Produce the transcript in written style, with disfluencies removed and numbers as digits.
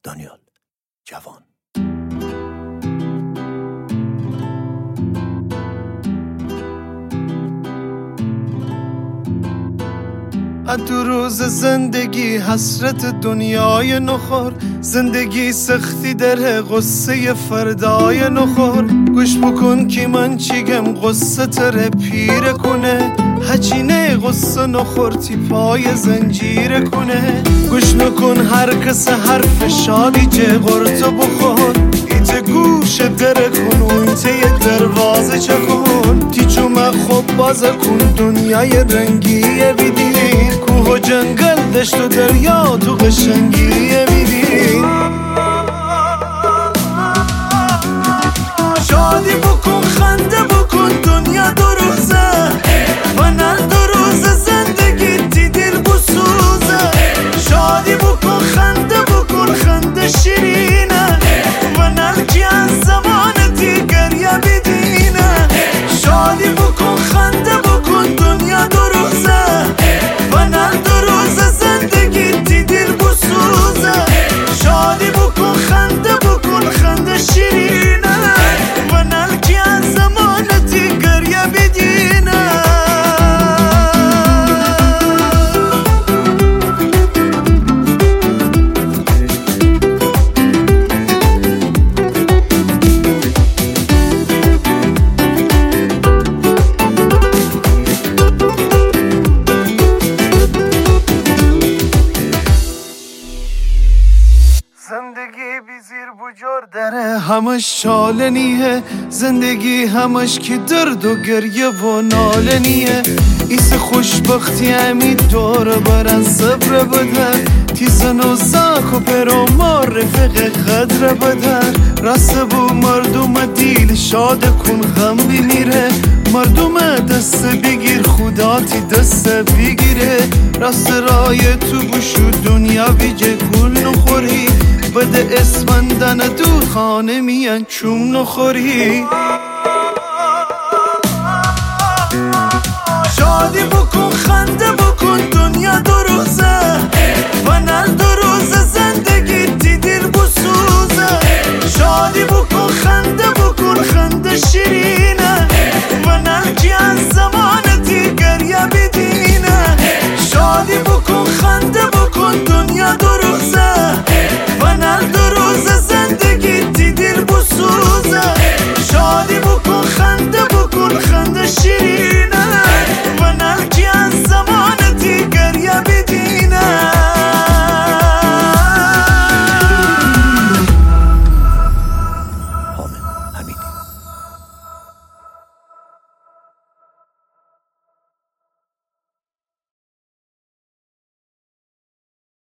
دانیال جوان. دو روز زندگی حسرت دنیای نخور، زندگی سختی در قصه فردای نخور. گوش بکن که من چیگم قصه تره پیر کنه، هچینه قصه نخور تی پای زنجیر کنه. گوش نکن هر کس حرف شادی جه قرطه بخور، ایجه گوش در کن و ایجه دروازه چکن. تی چومه خوب بازه کن دنیای رنگیه بیدیر، کوه و جنگل دشت و دریا تو قشنگیه بیدیر. شادی بکن خنده بکن دنیا دو روزه، و نه دو روزه زندگی تی دل بسوزه. شادی بکن خنده بکن خنده شیرینه، و نه که از زمان تی گریه بدینه. شادی بکن خنده بکن دنیا دو روزه، و نه دو روزه زندگی تی دل بسوزه. شادی بکن خنده بکن خنده شیرینه، و نه که از زمان تی گریه بدینه. زندگی بی زیر بجار داره، همش چالنیه. زندگی همش که درد و گریه و نالنیه. ایس خوشبختی همی دور برن صبر بدن، تیزن و زاک و پرومار رفق خدر بدن. رسه بو مردم دیل شاد کن غم بمیره، مردم دست بگیر خدا تی دست بگیره. راست رای تو بشو دنیا بیجه گل نخوری، بده اسمندن دور خانه میان چوم نخوری. شادی بکن خنده بکن دنیا دو روزه، و نه